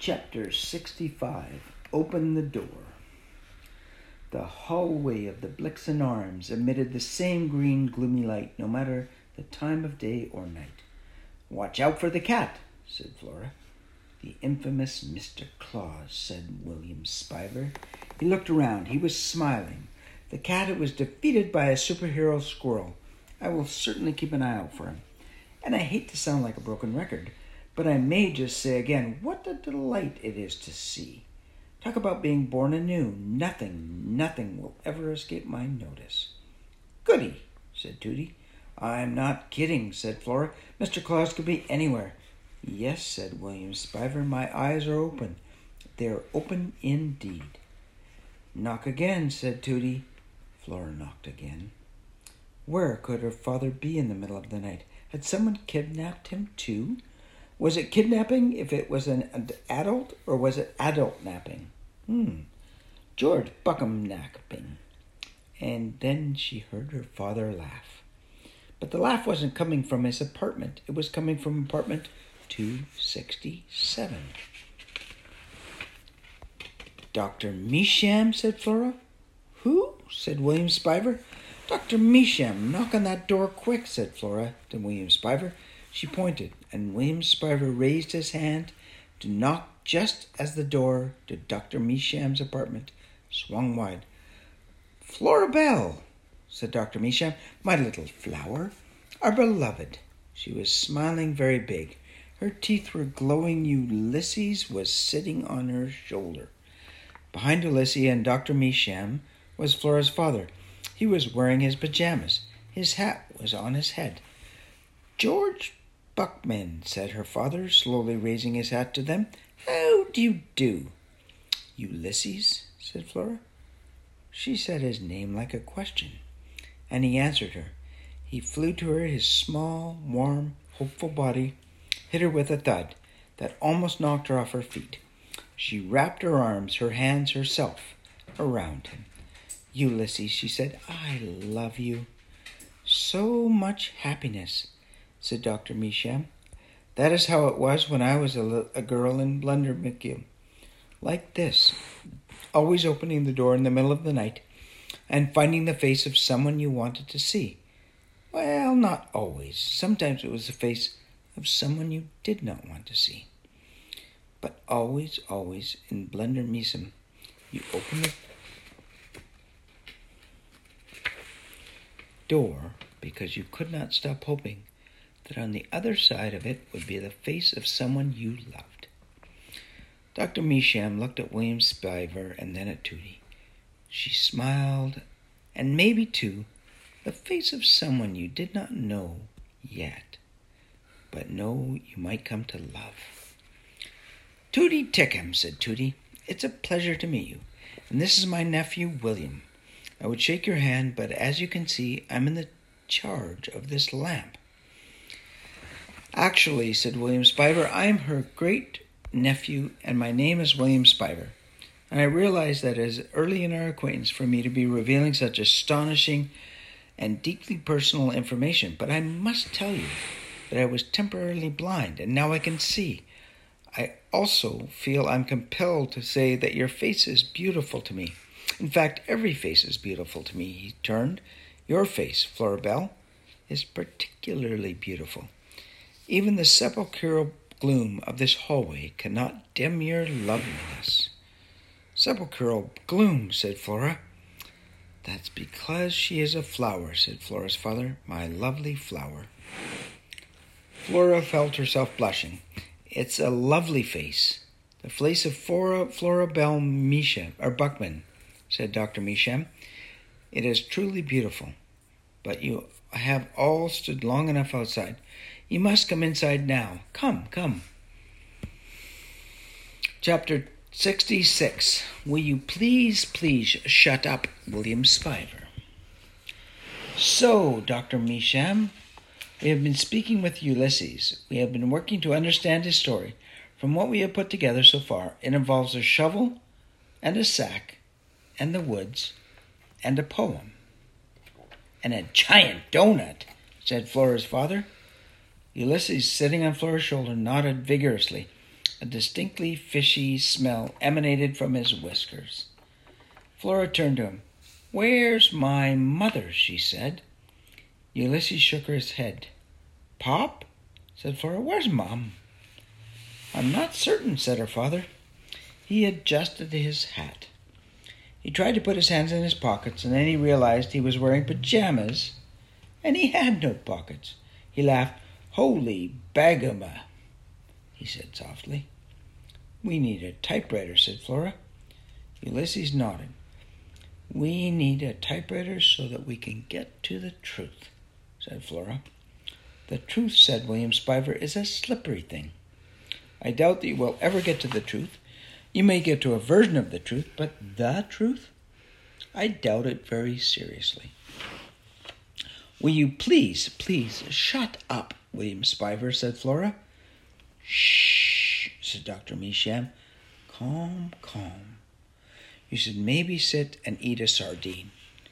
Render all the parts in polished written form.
Chapter 65. Open the Door. The hallway of the Blixen Arms emitted the same green, gloomy light, no matter the time of day or night. "Watch out for the cat," said Flora. "The infamous Mr. Claus," said William Spiver. He looked around. He was smiling. The cat was defeated by a superhero squirrel. I will certainly keep an eye out for him. And I hate to sound like a broken record, but I may just say again, what a delight it is to see. Talk about being born anew. Nothing will ever escape my notice. "Goody," said Tooty. "I'm not kidding," said Flora. "Mr. Claus could be anywhere." "Yes," said William Spiver, "my eyes are open. They're open indeed." "Knock again," said Tooty. Flora knocked again. Where could her father be in the middle of the night? Had someone kidnapped him too? Was it kidnapping if it was an adult, or was it adult napping? George Buckham napping. And then she heard her father laugh. But the laugh wasn't coming from his apartment. It was coming from apartment 267. "Dr. Measham," said Flora. "Who?" said William Spiver. "Dr. Measham, knock on that door quick," said Flora to William Spiver. She pointed, and William Spiver raised his hand to knock just as the door to Dr. Measham's apartment swung wide. "Flora Bell," said Dr. Measham, "my little flower, our beloved." She was smiling very big. Her teeth were glowing. Ulysses was sitting on her shoulder. Behind Ulysses and Dr. Measham was Flora's father. He was wearing his pajamas. His hat was on his head. "George Buckman," said her father, slowly raising his hat to them. "How do you do?" "Ulysses," said Flora. She said his name like a question, and he answered her. He flew to her, his small, warm, hopeful body hit her with a thud that almost knocked her off her feet. She wrapped her arms, her hands, herself around him. "Ulysses," she said, "I love you." "So much happiness," said Dr. Measham. "That is how it was when I was a girl in Blundermickle. Like this, always opening the door in the middle of the night and finding the face of someone you wanted to see. Well, not always. Sometimes it was the face of someone you did not want to see. But always in Blundermickle, you open the door because you could not stop hoping that on the other side of it would be the face of someone you loved." Dr. Measham looked at William Spiver and then at Tooty. She smiled, and maybe, too, the face of someone you did not know yet, but know you might come to love. "Tooty Tickham," said Tooty, "it's a pleasure to meet you, and this is my nephew, William. I would shake your hand, but as you can see, I'm in the charge of this lamp." "Actually," said William Spiver, "I am her great-nephew, and my name is William Spiver. And I realize that it is early in our acquaintance for me to be revealing such astonishing and deeply personal information, but I must tell you that I was temporarily blind, and now I can see. I also feel I'm compelled to say that your face is beautiful to me. In fact, every face is beautiful to me." He turned. "Your face, Flora Bell, is particularly beautiful. Even the sepulchral gloom of this hallway cannot dim your loveliness." "Sepulchral gloom," said Flora. "That's because she is a flower," said Flora's father, "my lovely flower." Flora felt herself blushing. "It's a lovely face. The face of Flora Bell Measham, or Buckman," said Dr. Measham. "It is truly beautiful. But you have all stood long enough outside. You must come inside now. Come. Chapter 66. Will you please shut up, William Spiver? "So, Dr. Measham, we have been speaking with Ulysses. We have been working to understand his story. From what we have put together so far, it involves a shovel and a sack and the woods and a poem." "And a giant donut," said Flora's father. Ulysses, sitting on Flora's shoulder, nodded vigorously. A distinctly fishy smell emanated from his whiskers. Flora turned to him. "Where's my mother?" she said. Ulysses shook his head. "Pop?" said Flora. "Where's Mom?" "I'm not certain," said her father. He adjusted his hat. He tried to put his hands in his pockets, and then he realized he was wearing pajamas, and he had no pockets. He laughed. "Holy bagama," he said softly. "We need a typewriter," said Flora. Ulysses nodded. "We need a typewriter so that we can get to the truth," said Flora. "The truth," said William Spiver, "is a slippery thing. I doubt that you will ever get to the truth. You may get to a version of the truth, but the truth? I doubt it very seriously." "Will you please shut up, William Spiver," said Flora. "Shh," said Dr. Measham. Calm. You should maybe sit and eat a sardine."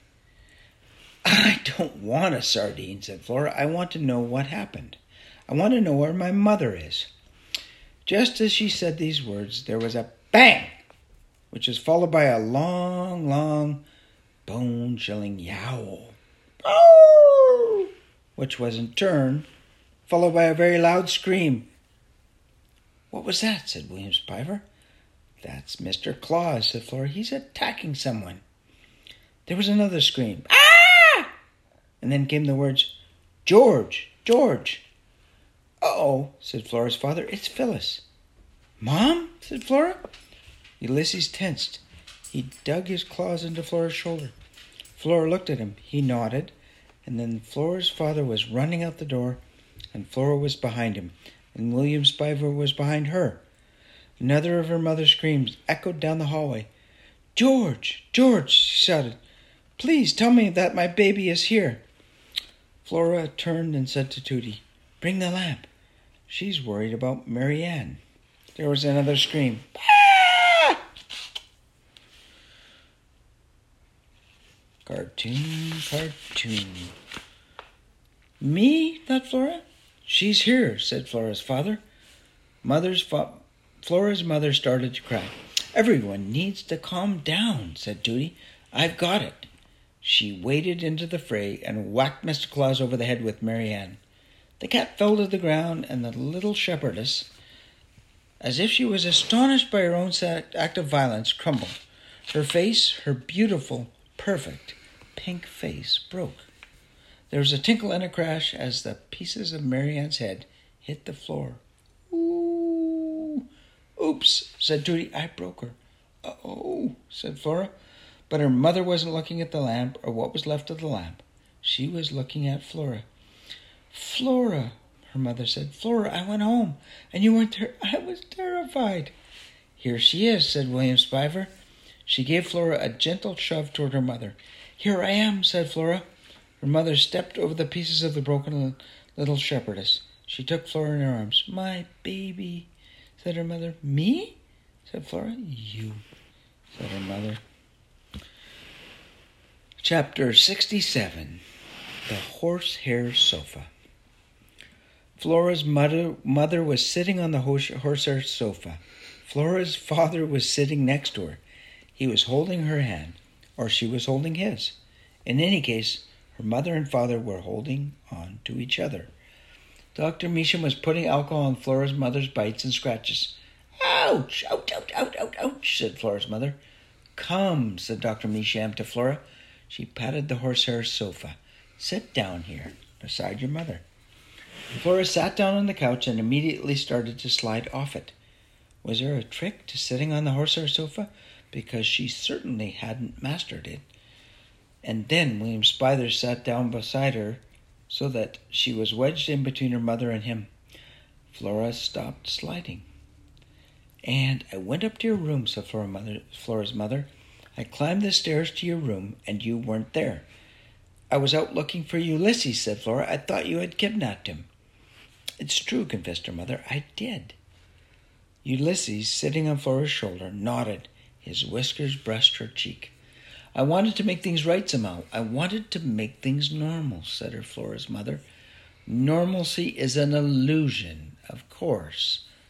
"I don't want a sardine," said Flora. "I want to know what happened. I want to know where my mother is." Just as she said these words, there was a bang, which was followed by a long, bone-chilling yowl, which was in turn followed by a very loud scream. "What was that?" said William Spiver. "That's Mr. Claus," said Flora. "He's attacking someone." There was another scream. "Ah!" And then came the words, "George! George!" "Uh-oh," said Flora's father. "It's Phyllis." "Mom?" said Flora. Ulysses tensed. He dug his claws into Flora's shoulder. Flora looked at him. He nodded, and then Flora's father was running out the door, and Flora was behind him, and William Spiver was behind her. Another of her mother's screams echoed down the hallway. "George! George!" she shouted. "Please tell me that my baby is here." Flora turned and said to Tootie, "Bring the lamp. She's worried about Marianne." There was another scream. "Ah!" Cartoon. "Me?" thought Flora. "She's here," said Flora's father. Flora's mother started to cry. "Everyone needs to calm down," said Tootie. "I've got it." She waded into the fray and whacked Mr. Claus over the head with Marianne. The cat fell to the ground, and the little shepherdess, as if she was astonished by her own act of violence, crumbled. Her face, her beautiful, perfect, pink face, broke. There was a tinkle and a crash as the pieces of Marianne's head hit the floor. "Ooh! Oops," said Tootie. "I broke her." "Oh," said Flora. But her mother wasn't looking at the lamp or what was left of the lamp. She was looking at Flora. "Flora," her mother said. "Flora, I went home, and you weren't there. I was terrified." "Here she is," said William Spiver. She gave Flora a gentle shove toward her mother. "Here I am," said Flora. Her mother stepped over the pieces of the broken little shepherdess. She took Flora in her arms. "My baby," said her mother. "Me?" said Flora. "You," said her mother. Chapter 67. The Horsehair Sofa. Flora's mother was sitting on the horsehair sofa. Flora's father was sitting next to her. He was holding her hand, or she was holding his. In any case, her mother and father were holding on to each other. Dr. Measham was putting alcohol on Flora's mother's bites and scratches. "Ouch! Ouch! Ouch! Ouch! Ouch! Ouch!" said Flora's mother. "Come," said Dr. Measham to Flora. She patted the horsehair sofa. "Sit down here, beside your mother." Flora sat down on the couch and immediately started to slide off it. Was there a trick to sitting on the horsehair sofa? Because she certainly hadn't mastered it. And then William Spiver sat down beside her so that she was wedged in between her mother and him. Flora stopped sliding. "And I went up to your room," said Flora's mother. "I climbed the stairs to your room, and you weren't there." "I was out looking for Ulysses," said Flora. "I thought you had kidnapped him." "It's true," confessed her mother. "I did." Ulysses, sitting on Flora's shoulder, nodded. His whiskers brushed her cheek. "I wanted to make things right somehow. I wanted to make things normal," said Flora's mother. "Normalcy is an illusion, of course,"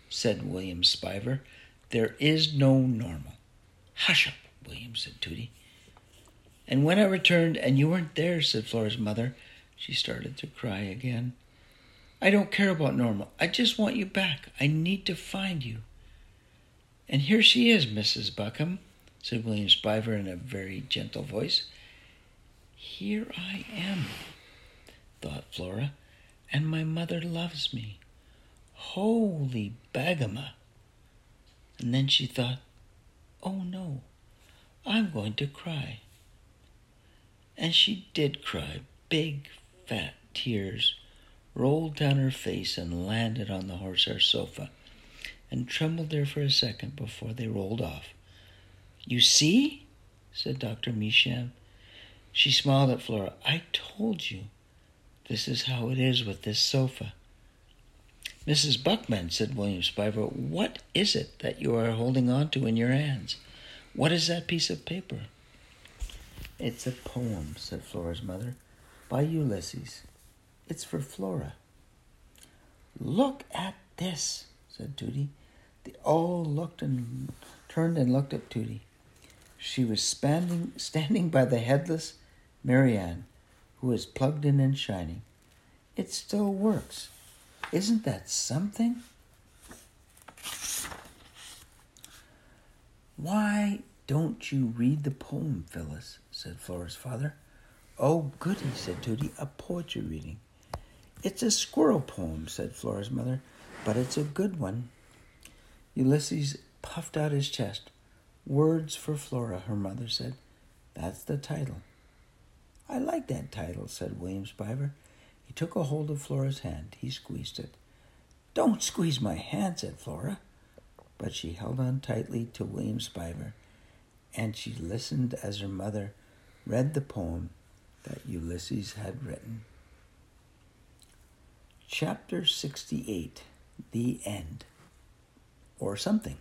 said William Spiver. "There is no normal." "Hush up, William," said Tootie. "And when I returned and you weren't there," said Flora's mother. She started to cry again. "I don't care about normal. I just want you back. I need to find you." "And here she is, Mrs. Buckham," said William Spiver in a very gentle voice. "Here I am," thought Flora, "and my mother loves me. Holy Bagama!" And then she thought, "Oh no, I'm going to cry." And she did cry. Big, fat tears rolled down her face and landed on the horsehair sofa and trembled there for a second before they rolled off. "You see?" said Dr. Measham. She smiled at Flora. "I told you. This is how it is with this sofa." "Mrs. Buckman," said William Spiver, "what is it that you are holding on to in your hands? What is that piece of paper?" "It's a poem," said Flora's mother, "by Ulysses. It's for Flora." "Look at this," said Tootie. They all turned and looked at Tootie. She was standing by the headless Marianne, who was plugged in and shining. "It still works. Isn't that something?" "Why don't you read the poem, Phyllis?" said Flora's father. "Oh, goody," said Tootie, "a poetry reading." "It's a squirrel poem," said Flora's mother, "but it's a good one." Ulysses puffed out his chest. "Words for Flora," her mother said. "That's the title." "I like that title," said William Spiver. He took a hold of Flora's hand. He squeezed it. "Don't squeeze my hand," said Flora. But she held on tightly to William Spiver, and she listened as her mother read the poem that Ulysses had written. Chapter 68, The End, or something.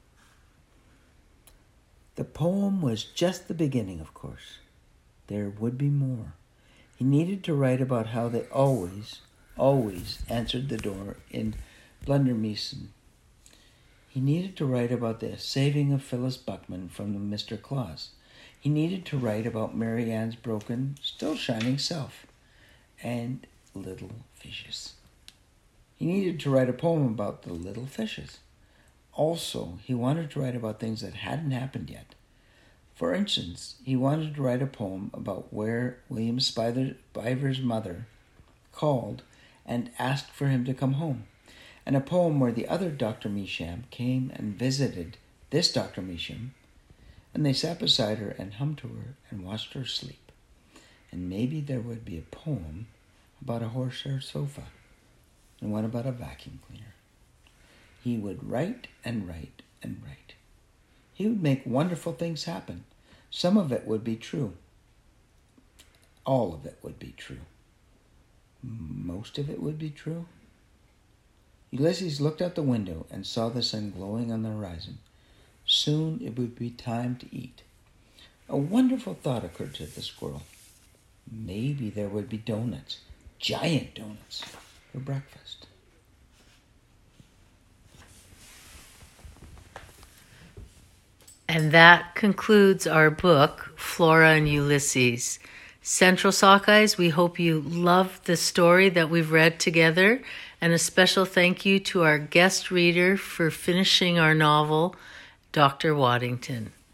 The poem was just the beginning, of course. There would be more. He needed to write about how they always answered the door in Blundermeason. He needed to write about the saving of Phyllis Buckman from Mr. Claus. He needed to write about Mary Ann's broken, still shining self, and little fishes. He needed to write a poem about the little fishes. Also, he wanted to write about things that hadn't happened yet. For instance, he wanted to write a poem about where William Spiver's mother called and asked for him to come home, and a poem where the other Dr. Measham came and visited this Dr. Measham, and they sat beside her and hummed to her and watched her sleep. And maybe there would be a poem about a horsehair sofa, and one about a vacuum cleaner. He would write and write and write. He would make wonderful things happen. Some of it would be true. All of it would be true. Most of it would be true. Ulysses looked out the window and saw the sun glowing on the horizon. Soon it would be time to eat. A wonderful thought occurred to the squirrel. Maybe there would be donuts, giant donuts, for breakfast. And that concludes our book, Flora and Ulysses. Central Sockeyes, we hope you loved the story that we've read together, and a special thank you to our guest reader for finishing our novel, Dr. Waddington.